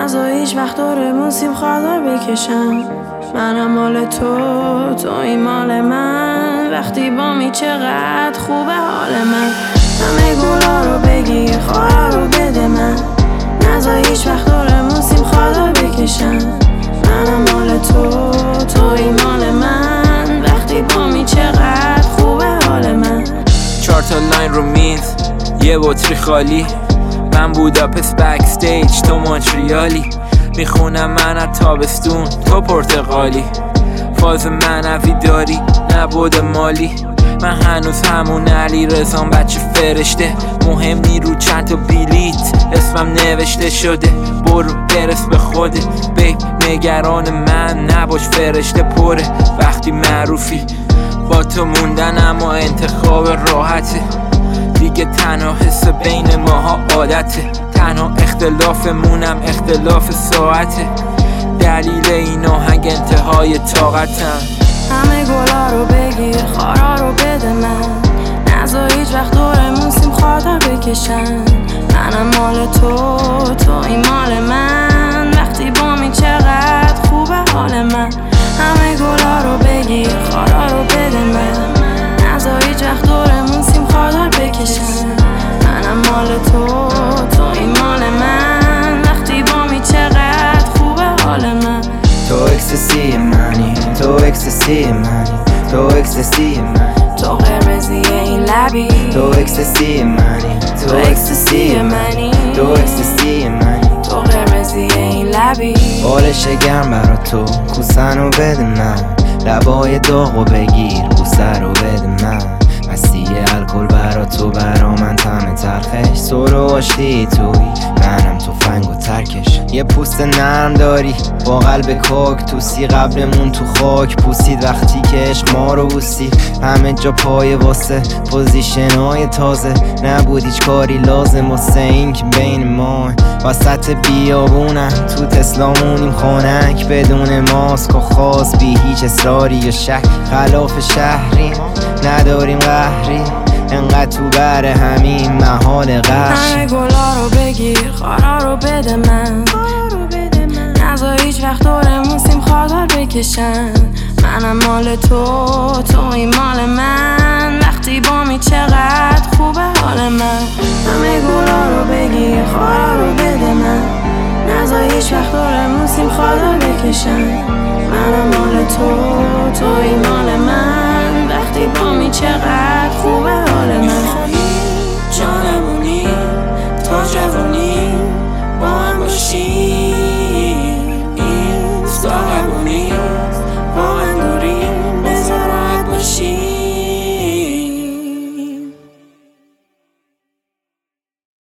نذار هیچ وقت دور موسیم خاطر بکشم. منم مال تو این مال من. وقتی بامی چقدر خوبه حال من. همه گلا رو بگیر خارا رو بده من. نذار هیچ وقت دور موسیم خاطر بکشم. منم مال تو این مال من. وقتی بامی چقدر خوبه حال من. 4 تا لاین رو میز یه بطری خالی. من بوداپست بکستیج تو مونتریالی. میخونم من از تابستون تو پرتغالی. فاز معنوی داری نبود مالی. من هنوز همون علی رزام بچه فرشته. مهم نی رو چند تا بیلیت اسمم نوشته شده. برو برس به خودت بیب نگران من نباش فرشته پره. وقتی معروفی با تو موندن اما انتخاب راحته. دیگه تنها حس بین ماها عادته. تنها اختلافمونم اختلاف ساعته. دلیل این آهنگ انتهای طاقتم. همه گلا رو بگیر خارا رو بده من. نذار هیچ وقت دور موسیم خاطر بکشن. منم مال تو این مال من. وقتی بامی چقدر خوبه حال من. همه گلا رو بگیر خارا رو بده من. نذار هیچ وقت دور موسیم خاطر بکشن. منم مال تو این مال من. وقتی بامی چقدر خوبه حال من. تو اکستسی منی تو اکستسی منی تو اکستسی منی تو قرمزی این لبی. تو اکستسی منی تو اکستسی منی. تو اکستسی منی تو قرمزی این لبی. بالش گرم برا تو کوسن رو بده من. لبای داغو بگیر بوسه رو بده من. مستی الکل برا تو برا من طعم تلخش. سرو آشتی توی منم تفنگ و ترکش. یه پوست نرم داری با قلب کاک. توسی قبلمون تو خاک پوسید وقتی که عشق ما رو بوسید. همه جا پای واسه پوزیشنای تازه. نبود هیچ کاری لازم واسه این که بین ما وسط بیابونم تو تسلامونیم خانک. بدون ماسک و خاص بی هیچ اصراری یا شک. خلاف شهریم نداریم قهری. انقدر تو بر همین محال قش. همه گلا رو بگیر خارا رو بده من. نذار هیچ وقت دور موسیم خاطر بکشن. منم مال تو این مال من. وقتی بامی چقدر خوبه حال من. همه گلا رو بگیر خارا رو بده من. نذار هیچ وقت دور موسیم خاطر بکشن. منم مال تو این مال من. وقتی بامی چقدر خوبه حال من. جانمونی تا جوونی با هم باشیم.